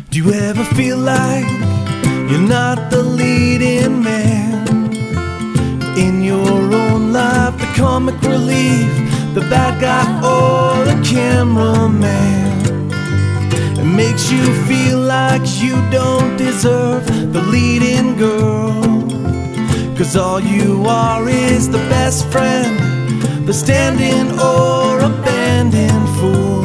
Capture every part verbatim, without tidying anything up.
Do you ever feel like you're not the leading man in your own life, the comic relief, the bad guy or the cameraman? It makes you feel like you don't deserve the leading girl, 'cause all you are is the best friend, the stand-in or abandoned fool.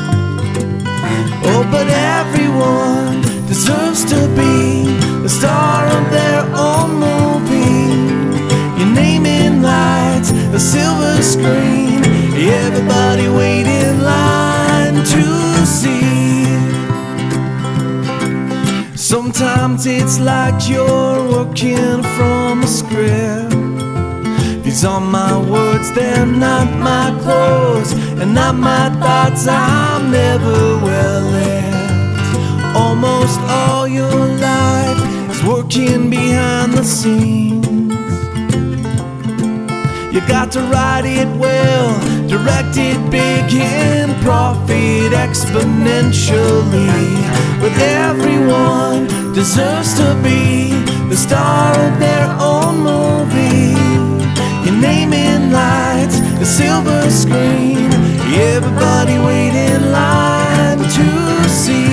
Oh, but everyone deserves to be the star of their own movie. Your name in lights, a silver screen, everybody wait in line to see. Sometimes it's like you're working from a script. These are my words, they're not my clothes, and not my thoughts, I'm never well left. Almost all your life is working behind the scenes. You got to write it well, direct it big, and profit exponentially. But everyone deserves to be the star of their own movie. Your name in lights, the silver screen, everybody wait in line to see.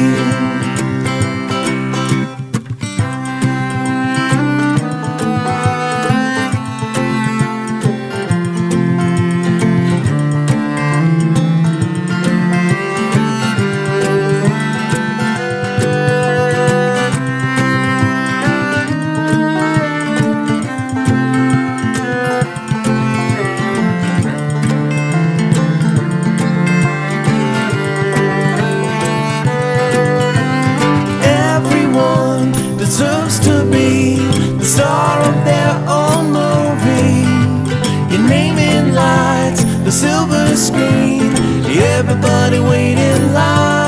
Deserves to be the star of their own movie. Your name in lights, the silver screen, everybody wait in line.